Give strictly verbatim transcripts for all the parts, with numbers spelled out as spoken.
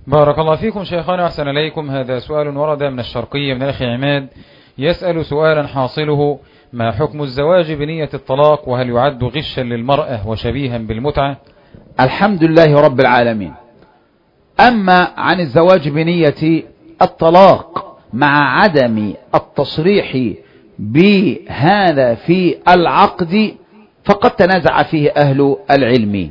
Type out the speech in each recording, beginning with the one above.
بارك الله فيكم شيخنا وأحسن إليكم. هذا سؤال ورد من الشرقية من الأخ عماد، يسأل سؤالا حاصله: ما حكم الزواج بنية الطلاق، وهل يعد غشا للمرأة وشبيها بالمتعة؟ الحمد لله رب العالمين. أما عن الزواج بنية الطلاق مع عدم التصريح بهذا في العقد فقد تنازع فيه أهل العلم،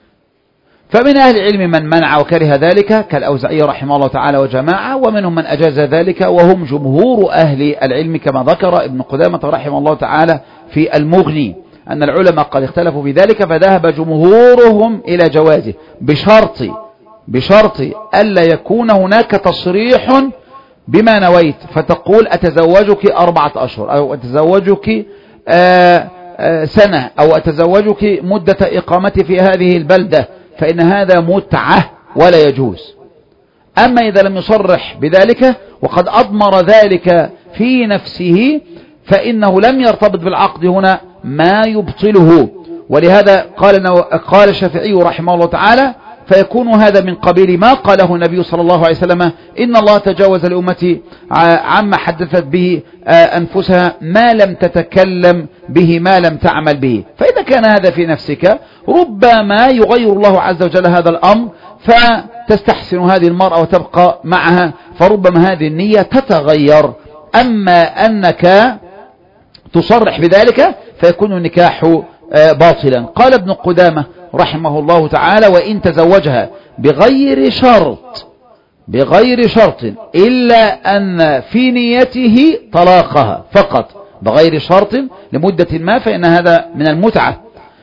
فمن أهل العلم من منع وكره ذلك كالأوزاعي رحمه الله تعالى وجماعة، ومنهم من أجاز ذلك وهم جمهور أهل العلم كما ذكر ابن قدامة رحمه الله تعالى في المغني أن العلماء قد اختلفوا في ذلك، فذهب جمهورهم إلى جوازه بشرط بشرط ألا يكون هناك تصريح بما نويت، فتقول أتزوجك أربعة أشهر أو أتزوجك آآ آآ سنة أو أتزوجك مدة إقامتي في هذه البلدة، فإن هذا متعة ولا يجوز. أما إذا لم يصرح بذلك وقد أضمر ذلك في نفسه فإنه لم يرتبط بالعقد هنا ما يبطله، ولهذا قال قال الشافعي رحمه الله تعالى: فيكون هذا من قبيل ما قاله النبي صلى الله عليه وسلم: إن الله تجاوز لأمتي عما حدثت به أنفسها ما لم تتكلم به ما لم تعمل به. فإذا كان هذا في نفسك ربما يغير الله عز وجل هذا الأمر فتستحسن هذه المرأة وتبقى معها، فربما هذه النية تتغير. أما أنك تصرح بذلك فيكون النكاح باطلا. قال ابن قدامة رحمه الله تعالى: وإن تزوجها بغير شرط بغير شرط إلا أن في نيته طلاقها فقط بغير شرط لمدة ما فإن هذا من المتعة،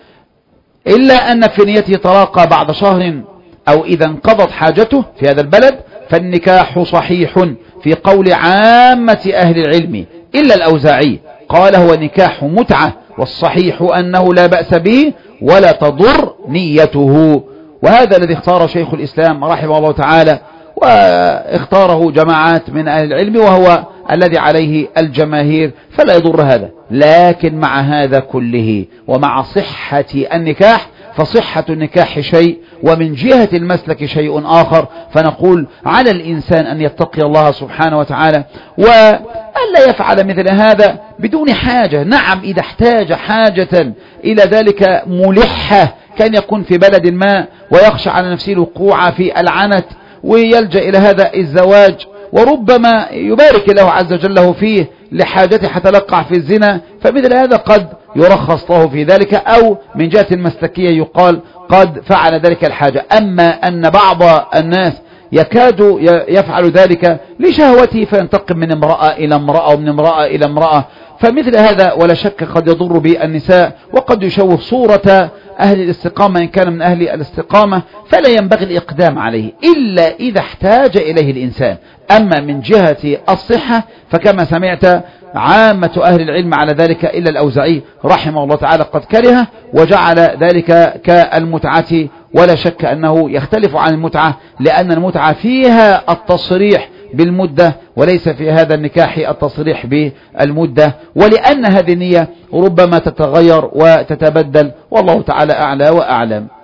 إلا أن في نيته طلاقها بعد شهر أو إذا انقضت حاجته في هذا البلد فالنكاح صحيح في قول عامة أهل العلم إلا الأوزاعي، قال هو نكاح متعة، والصحيح أنه لا بأس به ولا تضر نيته. وهذا الذي اختاره شيخ الإسلام رحمه الله تعالى واختاره جماعات من أهل العلم، وهو الذي عليه الجماهير، فلا يضر هذا. لكن مع هذا كله ومع صحة النكاح فصحة النكاح شيء ومن جهة المسلك شيء آخر، فنقول على الإنسان أن يتقي الله سبحانه وتعالى وألا يفعل مثل هذا بدون حاجة. نعم إذا احتاج حاجة إلى ذلك ملحة كان يكون في بلد ما ويخشى على نفسه الوقوع في العنت ويلجأ إلى هذا الزواج، وربما يبارك الله عز وجل له فيه لحاجته حتى يقع في الزنا، فمثل هذا قد يرخص له في ذلك، أو من جهة المسلكية يقال قد فعل ذلك الحاجة. أما أن بعض الناس يكاد يفعل ذلك لشهوته فينتقل من امرأة إلى امرأة ومن امرأة إلى امرأة، فمثل هذا ولا شك قد يضر بالنساء وقد يشوه صورة أهل الاستقامة إن كان من أهل الاستقامة، فلا ينبغي الإقدام عليه إلا إذا احتاج إليه الإنسان. أما من جهة الصحة فكما سمعت عامة أهل العلم على ذلك إلا الأوزاعي رحمه الله تعالى قد كره وجعل ذلك كالمتعة، ولا شك أنه يختلف عن المتعة لأن المتعة فيها التصريح بالمدة وليس في هذا النكاح التصريح بالمدة، ولأن هذه النية ربما تتغير وتتبدل، والله تعالى أعلى وأعلم.